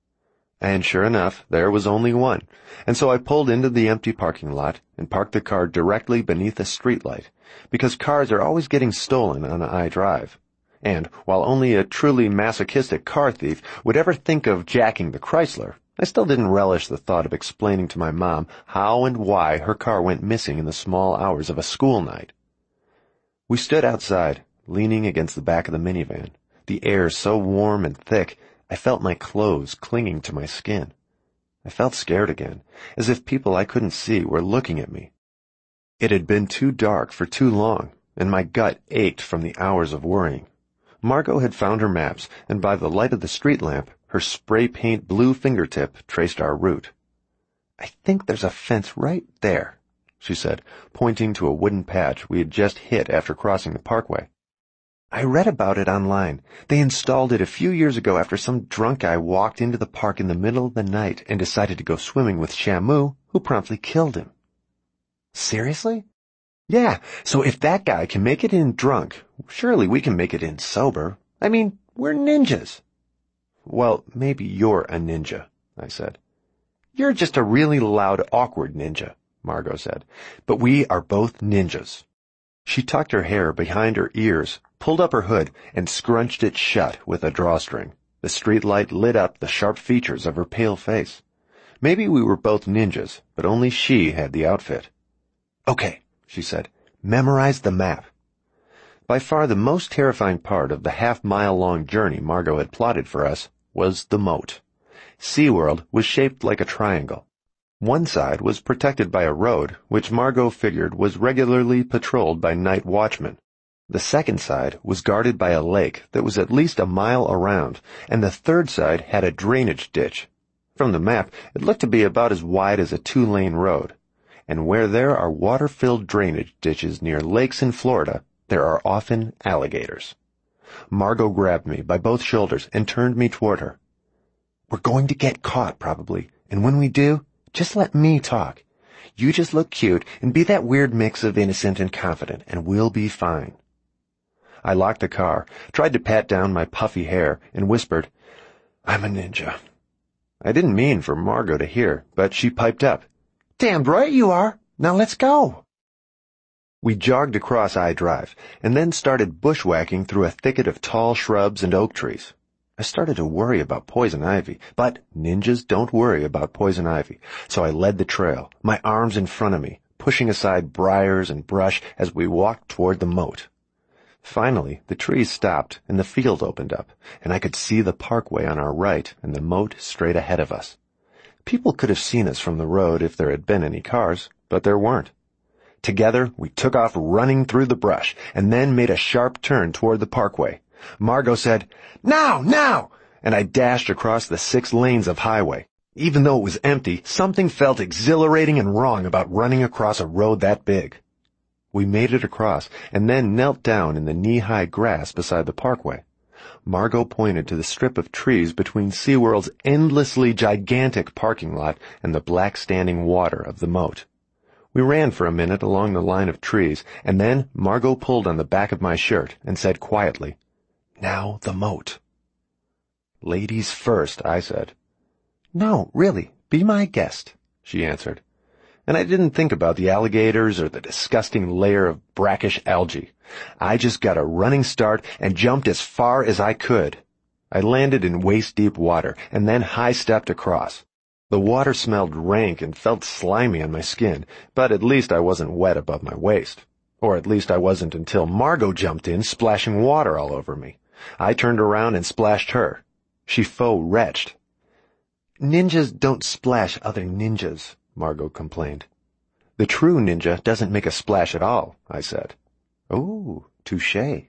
And sure enough, there was only one, and so I pulled into the empty parking lot and parked the car directly beneath a streetlight, because cars are always getting stolen on I Drive. And while only a truly masochistic car thief would ever think of jacking the Chrysler, I still didn't relish the thought of explaining to my mom how and why her car went missing in the small hours of a school night. We stood outside, leaning against the back of the minivan, the air so warm and thick I felt my clothes clinging to my skin. I felt scared again, as if people I couldn't see were looking at me. It had been too dark for too long, and my gut ached from the hours of worrying. Margot had found her maps, and by the light of the street lamp, her spray-paint blue fingertip traced our route. I think there's a fence right there, she said, pointing to a wooden patch we had just hit after crossing the parkway. I read about it online. They installed it a few years ago after some drunk guy walked into the park in the middle of the night and decided to go swimming with Shamu, who promptly killed him. Seriously? Yeah, so if that guy can make it in drunk, surely we can make it in sober. I mean, we're ninjas. Well, maybe you're a ninja, I said. You're just a really loud, awkward ninja, Margot said. But we are both ninjas. She tucked her hair behind her ears, pulled up her hood, and scrunched it shut with a drawstring. The streetlight lit up the sharp features of her pale face. Maybe we were both ninjas, but only she had the outfit. Okay, she said. Memorize the map. By far the most terrifying part of the half-mile-long journey Margot had plotted for us was the moat. SeaWorld was shaped like a triangle. One side was protected by a road, which Margot figured was regularly patrolled by night watchmen. The second side was guarded by a lake that was at least a mile around, and the third side had a drainage ditch. From the map, it looked to be about as wide as a two-lane road. And where there are water-filled drainage ditches near lakes in Florida, there are often alligators. Margot grabbed me by both shoulders and turned me toward her. "We're going to get caught, probably, and when we do, just let me talk. You just look cute and be that weird mix of innocent and confident, and we'll be fine." I locked the car, tried to pat down my puffy hair, and whispered, "I'm a ninja." I didn't mean for Margot to hear, but she piped up, "Damned right you are. Now let's go." We jogged across I Drive, and then started bushwhacking through a thicket of tall shrubs and oak trees. I started to worry about poison ivy, but ninjas don't worry about poison ivy, so I led the trail, my arms in front of me, pushing aside briars and brush as we walked toward the moat. Finally, the trees stopped and the field opened up, and I could see the parkway on our right and the moat straight ahead of us. People could have seen us from the road if there had been any cars, but there weren't. Together, we took off running through the brush and then made a sharp turn toward the parkway. Margot said, "Now, now!" and I dashed across the six lanes of highway. Even though it was empty, something felt exhilarating and wrong about running across a road that big. We made it across and then knelt down in the knee-high grass beside the parkway. Margot pointed to the strip of trees between SeaWorld's endlessly gigantic parking lot and the black standing water of the moat. We ran for a minute along the line of trees, and then Margot pulled on the back of my shirt and said quietly, "Now the moat." "Ladies first," I said. "No, really, be my guest," she answered. And I didn't think about the alligators or the disgusting layer of brackish algae. I just got a running start and jumped as far as I could. I landed in waist-deep water and then high-stepped across. The water smelled rank and felt slimy on my skin, but at least I wasn't wet above my waist. Or at least I wasn't until Margot jumped in, splashing water all over me. I turned around and splashed her. She faux retched. "Ninjas don't splash other ninjas," Margot complained. "The true ninja doesn't make a splash at all," I said. "Ooh, touché."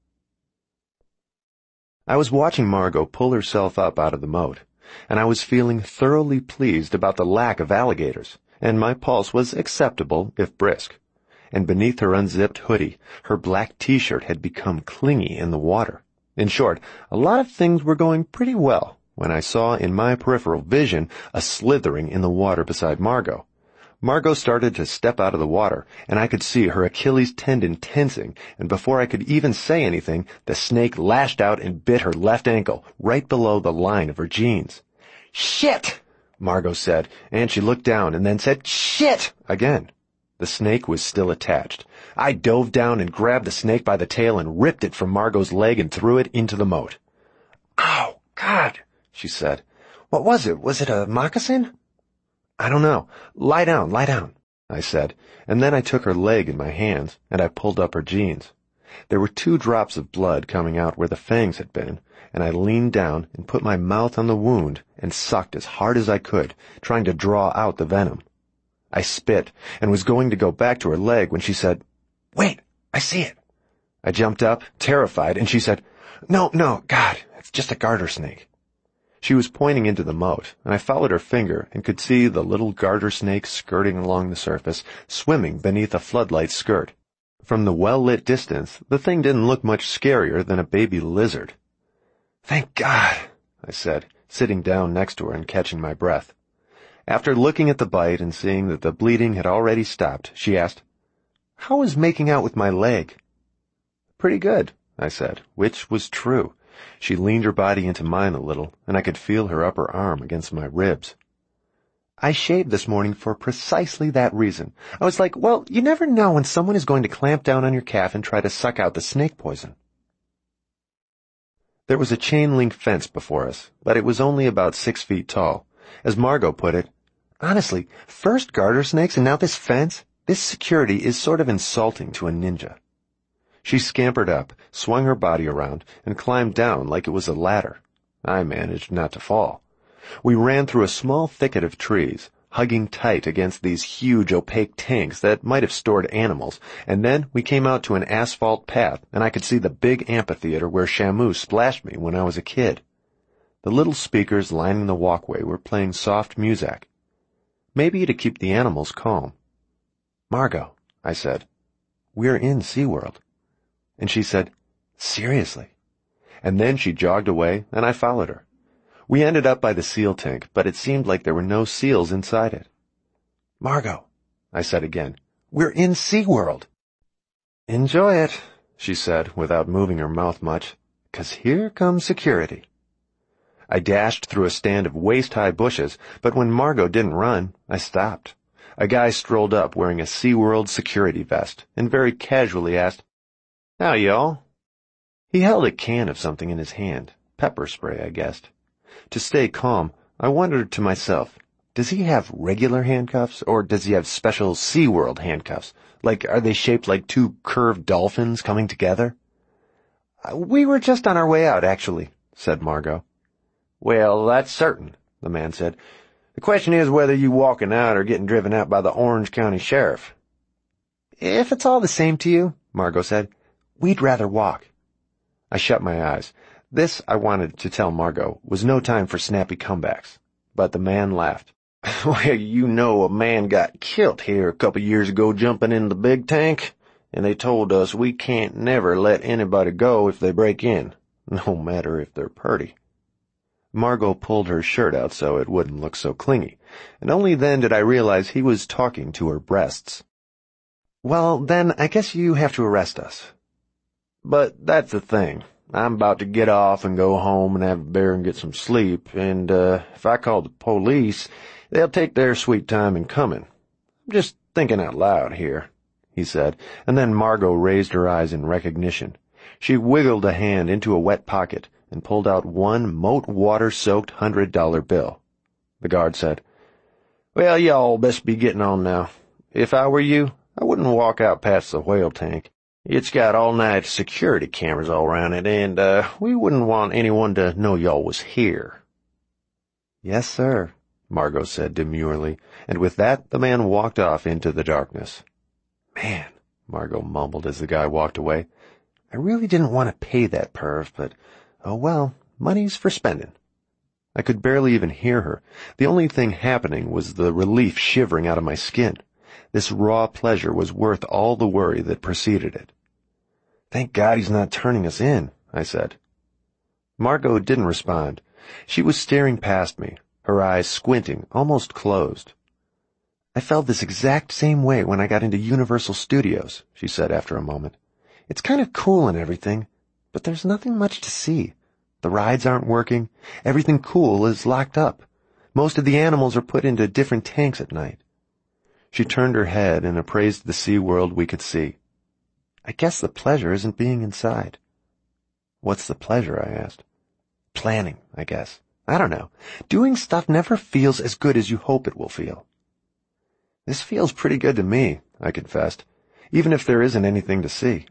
I was watching Margot pull herself up out of the moat, and I was feeling thoroughly pleased about the lack of alligators, and my pulse was acceptable if brisk. And beneath her unzipped hoodie, her black T-shirt had become clingy in the water. In short, a lot of things were going pretty well when I saw in my peripheral vision a slithering in the water beside Margot. Margot started to step out of the water, and I could see her Achilles tendon tensing, and before I could even say anything, the snake lashed out and bit her left ankle, right below the line of her jeans. "Shit!" Margot said, and she looked down and then said, "Shit!" again. The snake was still attached. I dove down and grabbed the snake by the tail and ripped it from Margot's leg and threw it into the moat. "Ow, God!" she said. "What was it? Was it a moccasin?" "I don't know. Lie down, lie down," I said, and then I took her leg in my hands, and I pulled up her jeans. There were two drops of blood coming out where the fangs had been, and I leaned down and put my mouth on the wound and sucked as hard as I could, trying to draw out the venom. I spit and was going to go back to her leg when she said, "Wait, I see it." I jumped up, terrified, and she said, "No, no, God, it's just a garter snake." She was pointing into the moat, and I followed her finger and could see the little garter snake skirting along the surface, swimming beneath a floodlight skirt. From the well-lit distance, the thing didn't look much scarier than a baby lizard. "Thank God," I said, sitting down next to her and catching my breath. After looking at the bite and seeing that the bleeding had already stopped, she asked, "How is making out with my leg?" "Pretty good," I said, which was true. She leaned her body into mine a little, and I could feel her upper arm against my ribs. "I shaved this morning for precisely that reason. I was like, well, you never know when someone is going to clamp down on your calf and try to suck out the snake poison." There was a chain-link fence before us, but it was only about six feet tall. As Margot put it, "Honestly, first garter snakes and now this fence? This security is sort of insulting to a ninja." She scampered up, swung her body around, and climbed down like it was a ladder. I managed not to fall. We ran through a small thicket of trees, hugging tight against these huge opaque tanks that might have stored animals, and then we came out to an asphalt path, and I could see the big amphitheater where Shamu splashed me when I was a kid. The little speakers lining the walkway were playing soft music. Maybe to keep the animals calm. "Margot," I said, "we're in SeaWorld." And she said, "Seriously?" And then she jogged away, and I followed her. We ended up by the seal tank, but it seemed like there were no seals inside it. "Margot," I said again, "we're in SeaWorld." "Enjoy it," she said, without moving her mouth much, "'cause here comes security." I dashed through a stand of waist-high bushes, but when Margot didn't run, I stopped. A guy strolled up wearing a SeaWorld security vest and very casually asked, "How y'all?" He held a can of something in his hand, pepper spray, I guessed. To stay calm, I wondered to myself, does he have regular handcuffs, or does he have special SeaWorld handcuffs? Like, are they shaped like two curved dolphins coming together? "We were just on our way out, actually," said Margot. "Well, that's certain," the man said. "The question is whether you walking out or getting driven out by the Orange County Sheriff." "If it's all the same to you," Margot said, "we'd rather walk." I shut my eyes. This, I wanted to tell Margot, was no time for snappy comebacks. But the man laughed. "Well, you know a man got killed here a couple years ago jumping in the big tank, and they told us we can't never let anybody go if they break in, no matter if they're purty." Margot pulled her shirt out so it wouldn't look so clingy, and only then did I realize he was talking to her breasts. "Well, then I guess you have to arrest us." "But that's the thing. I'm about to get off and go home and have a beer and get some sleep, and, uh, if I call the police, they'll take their sweet time in coming. I'm just thinking out loud here," he said, and then Margot raised her eyes in recognition. She wiggled a hand into a wet pocket and pulled out one moat water-soaked hundred-dollar bill. The guard said, "Well, y'all best be getting on now. If I were you, I wouldn't walk out past the whale tank. It's got all-night security cameras all around it, and, uh, we wouldn't want anyone to know y'all was here." "Yes, sir," Margot said demurely, and with that the man walked off into the darkness. "Man," Margot mumbled as the guy walked away, "I really didn't want to pay that perv, but, oh well, money's for spending." I could barely even hear her. The only thing happening was the relief shivering out of my skin. This raw pleasure was worth all the worry that preceded it. "Thank God he's not turning us in," I said. Margot didn't respond. She was staring past me, her eyes squinting, almost closed. "I felt this exact same way when I got into Universal Studios," she said after a moment. "It's kind of cool and everything, but there's nothing much to see. The rides aren't working. Everything cool is locked up. Most of the animals are put into different tanks at night." She turned her head and appraised the sea world we could see. "I guess the pleasure isn't being inside." "What's the pleasure?" I asked. "Planning, I guess. I don't know. Doing stuff never feels as good as you hope it will feel." "This feels pretty good to me," I confessed, "even if there isn't anything to see."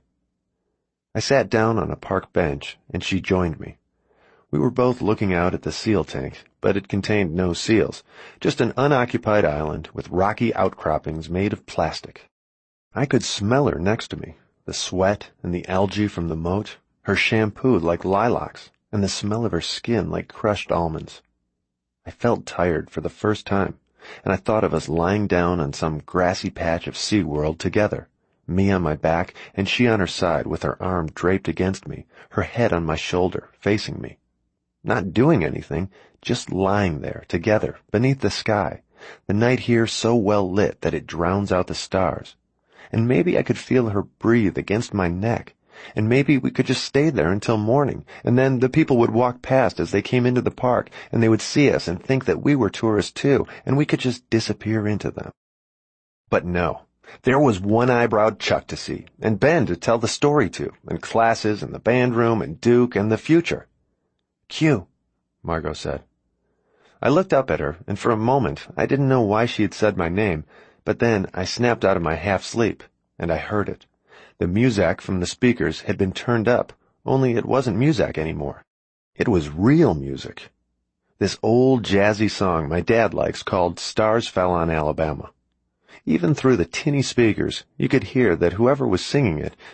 I sat down on a park bench, and she joined me. We were both looking out at the seal tank, but it contained no seals, just an unoccupied island with rocky outcroppings made of plastic. I could smell her next to me, the sweat and the algae from the moat, her shampoo like lilacs, and the smell of her skin like crushed almonds. I felt tired for the first time, and I thought of us lying down on some grassy patch of SeaWorld together, me on my back and she on her side with her arm draped against me, her head on my shoulder, facing me. Not doing anything, just lying there, together, beneath the sky, the night here so well lit that it drowns out the stars. And maybe I could feel her breathe against my neck, and maybe we could just stay there until morning, and then the people would walk past as they came into the park, and they would see us and think that we were tourists too, and we could just disappear into them. But no. There was one-eyebrowed Chuck to see, and Ben to tell the story to, and classes, and the band room, and Duke, and the future. "Q," Margot said. I looked up at her, and for a moment I didn't know why she had said my name, but then I snapped out of my half-sleep, and I heard it. The Muzak from the speakers had been turned up, only it wasn't Muzak anymore. It was real music. This old jazzy song my dad likes called Stars Fell on Alabama. Even through the tinny speakers, you could hear that whoever was singing it